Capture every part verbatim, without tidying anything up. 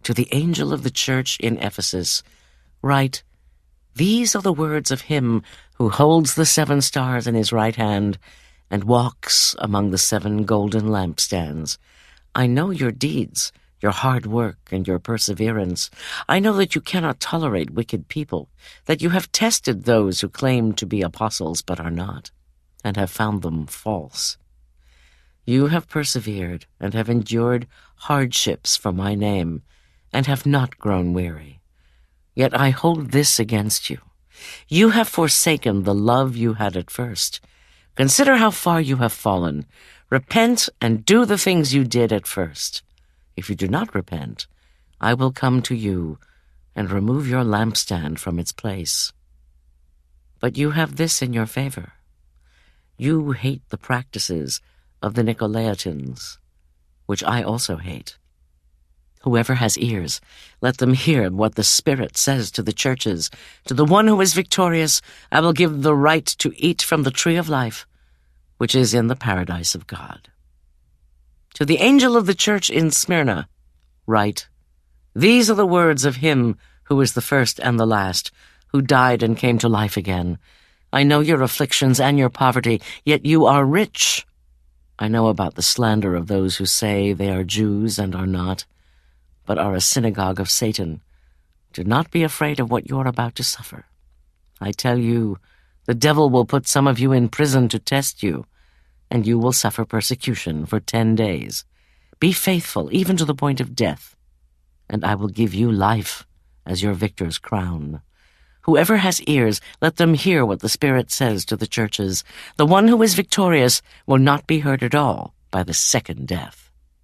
To the angel of the church in Ephesus, write, These are the words of him who holds the seven stars in his right hand and walks among the seven golden lampstands. I know your deeds, your hard work, and your perseverance. I know that you cannot tolerate wicked people, that you have tested those who claim to be apostles but are not, and have found them false. You have persevered and have endured hardships for my name, and have not grown weary. Yet I hold this against you. You have forsaken the love you had at first. Consider how far you have fallen. Repent and do the things you did at first. If you do not repent, I will come to you and remove your lampstand from its place. But you have this in your favor. You hate the practices of the Nicolaitans, which I also hate. Whoever has ears, let them hear what the Spirit says to the churches. To the one who is victorious, I will give the right to eat from the tree of life, which is in the paradise of God. To the angel of the church in Smyrna, write, These are the words of him who is the first and the last, who died and came to life again. I know your afflictions and your poverty, yet you are rich. I know about the slander of those who say they are Jews and are not, but are a synagogue of Satan. Do not be afraid of what you are about to suffer. I tell you, the devil will put some of you in prison to test you, and you will suffer persecution for ten days. Be faithful, even to the point of death, and I will give you life as your victor's crown. Whoever has ears, let them hear what the Spirit says to the churches. The one who is victorious will not be hurt at all by the second death.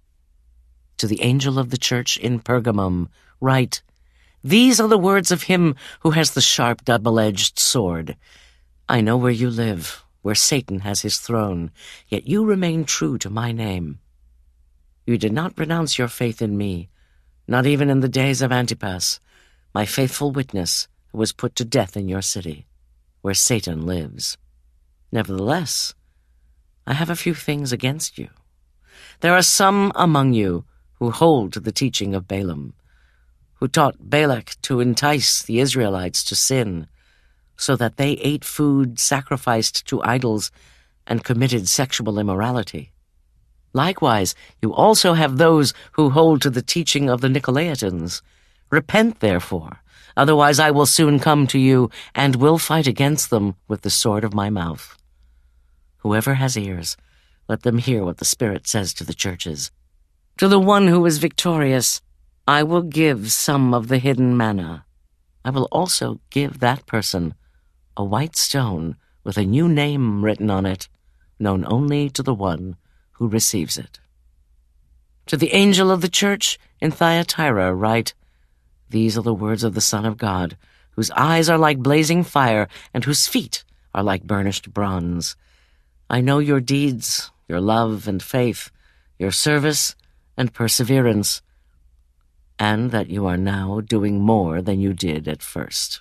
To the angel of the church in Pergamum, write, These are the words of him who has the sharp double-edged sword. I know where you live, where Satan has his throne, yet you remain true to my name. You did not renounce your faith in me, not even in the days of Antipas, my faithful witness, who was put to death in your city, where Satan lives. Nevertheless, I have a few things against you. There are some among you who hold to the teaching of Balaam, who taught Balak to entice the Israelites to sin, so that they ate food sacrificed to idols and committed sexual immorality. Likewise, you also have those who hold to the teaching of the Nicolaitans. Repent, therefore, otherwise I will soon come to you and will fight against them with the sword of my mouth. Whoever has ears, let them hear what the Spirit says to the churches. To the one who is victorious, I will give some of the hidden manna. I will also give that person a white stone with a new name written on it, known only to the one who receives it. To the angel of the church in Thyatira write, These are the words of the Son of God, whose eyes are like blazing fire and whose feet are like burnished bronze. I know your deeds, your love and faith, your service and perseverance, and that you are now doing more than you did at first.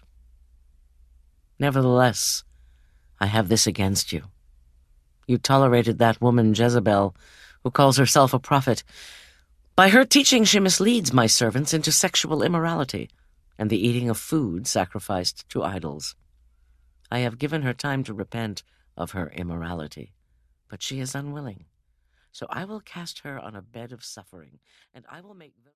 Nevertheless, I have this against you. You tolerated that woman Jezebel, who calls herself a prophet. By her teaching she misleads my servants into sexual immorality and the eating of food sacrificed to idols. I have given her time to repent of her immorality, but she is unwilling. So I will cast her on a bed of suffering, and I will make...